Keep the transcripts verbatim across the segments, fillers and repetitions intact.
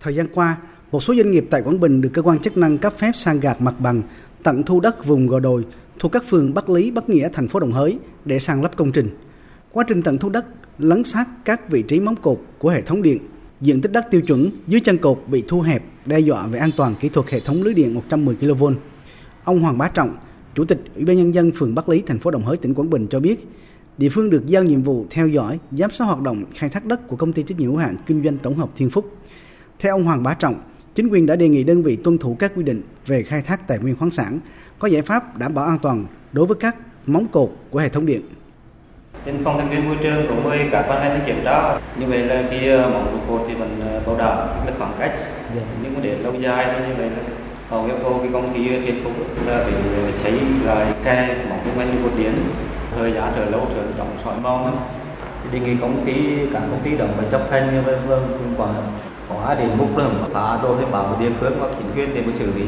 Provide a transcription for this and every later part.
Thời gian qua, một số doanh nghiệp tại Quảng Bình được cơ quan chức năng cấp phép san gạt mặt bằng, tận thu đất vùng gò đồi thuộc các phường Bắc Lý, Bắc Nghĩa, thành phố Đồng Hới để san lấp công trình. Quá trình tận thu đất lấn sát các vị trí móng cột của hệ thống điện, diện tích đất tiêu chuẩn dưới chân cột bị thu hẹp, đe dọa về an toàn kỹ thuật hệ thống lưới điện một trăm mười ki lô vôn. Ông Hoàng Bá Trọng, Chủ tịch Ủy ban Nhân dân phường Bắc Lý, thành phố Đồng Hới, tỉnh Quảng Bình cho biết, địa phương được giao nhiệm vụ theo dõi, giám sát hoạt động khai thác đất của công ty trách nhiệm hữu hạn kinh doanh tổng hợp Thiên Phúc. Theo ông Hoàng Bá Trọng, chính quyền đã đề nghị đơn vị tuân thủ các quy định về khai thác tài nguyên khoáng sản, có giải pháp đảm bảo an toàn đối với các móng cột của hệ thống điện. Bên phòng tài nguyên môi trường cũng mời các ban ngành kiểm tra. Như vậy là khi móng cột thì mình bảo đảm tức là khoảng cách, nhưng mà để lâu dài thì như vậy là họ yêu cầu cái công ty Thiên Phúc là phải xây lại kè móng xung quanh cột điện, thời gian trở lâu trở tổng sỏi mòn. Đề nghị công ty các công ty đồng phải chấp hành như vậy, vâng, quả có đến mục là phá rồi phải bảo địa phương hoặc chính quyền để mà xử lý.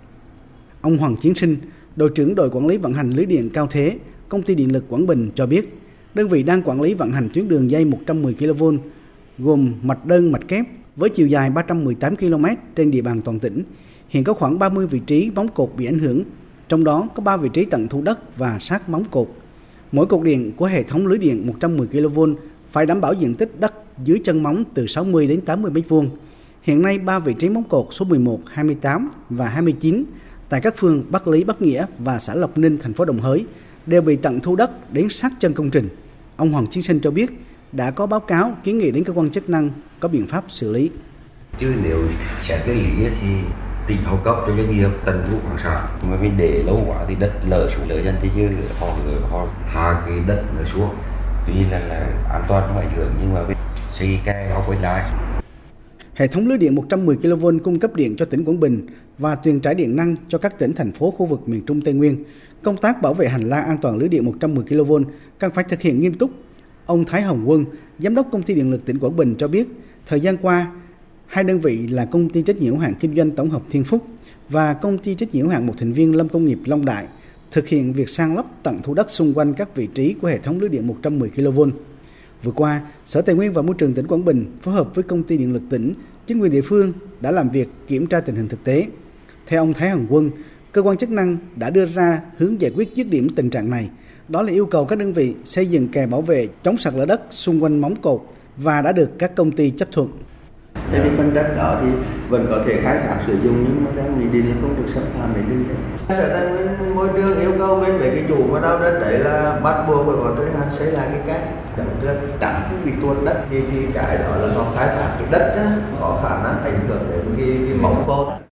Ông Hoàng Chiến Sinh, đội trưởng đội quản lý vận hành lưới điện cao thế, công ty điện lực Quảng Bình cho biết, đơn vị đang quản lý vận hành tuyến đường dây một trăm mười ki lô vôn gồm mạch đơn, mạch kép với chiều dài ba trăm mười tám ki lô mét trên địa bàn toàn tỉnh. Hiện có khoảng ba mươi vị trí móng cột bị ảnh hưởng, trong đó có ba vị trí tận thu đất và sát móng cột. Mỗi cột điện của hệ thống lưới điện một trăm mười ki lô vôn phải đảm bảo diện tích đất dưới chân móng từ sáu mươi đến tám mươi mét vuông. Hiện nay ba vị trí móng cột số mười một, hai mươi tám và hai mươi chín tại các phường Bắc Lý, Bắc Nghĩa và xã Lộc Ninh, thành phố Đồng Hới đều bị tận thu đất đến sát chân công trình. Ông Hoàng Chiến Sinh cho biết đã có báo cáo kiến nghị đến cơ quan chức năng có biện pháp xử lý. Chứ nếu xét cái lý thì tỉnh hậu cấp cho doanh nghiệp tận thu khoáng sản, mà mình để lâu quá thì đất lở xuống lở dần thì chứ họ họ hạ cái đất nó xuống, tuy là, là an toàn không ảnh hưởng nhưng mà xây kè bao quanh lại. Hệ thống lưới điện một trăm mười ki lô vôn cung cấp điện cho tỉnh Quảng Bình và truyền tải điện năng cho các tỉnh, thành phố khu vực miền Trung Tây Nguyên. Công tác bảo vệ hành lang an toàn lưới điện một trăm mười ki lô vôn cần phải thực hiện nghiêm túc. Ông Thái Hồng Quân, Giám đốc Công ty Điện lực tỉnh Quảng Bình cho biết, thời gian qua, hai đơn vị là Công ty trách nhiệm hữu hạn kinh doanh tổng hợp Thiên Phúc và Công ty trách nhiệm hữu hạn một thành viên Lâm Công nghiệp Long Đại thực hiện việc san lấp tận thu đất xung quanh các vị trí của hệ thống lưới điện một trăm mười ki lô vôn. Vừa qua, Sở Tài nguyên và Môi trường tỉnh Quảng Bình phối hợp với Công ty Điện lực tỉnh, chính quyền địa phương đã làm việc kiểm tra tình hình thực tế. Theo ông Thái Hồng Quân, cơ quan chức năng đã đưa ra hướng giải quyết dứt điểm tình trạng này, đó là yêu cầu các đơn vị xây dựng kè bảo vệ chống sạt lở đất xung quanh móng cột và đã được các công ty chấp thuận. Cái phần đất đó thì vẫn có thể khai thác sử dụng nhưng mà theo nghị định là không được xâm phạm đến rừng. Sở Tài nguyên Môi trường yêu cầu bên mấy cái chủ mà đào đất đấy là bắt buộc phải có thời hạn xây lại cái kè. Rất tránh cái tuột đất thì, thì cái đó là họ khai thác cái đất đó, có khả năng ảnh hưởng đến cái, cái móng cột.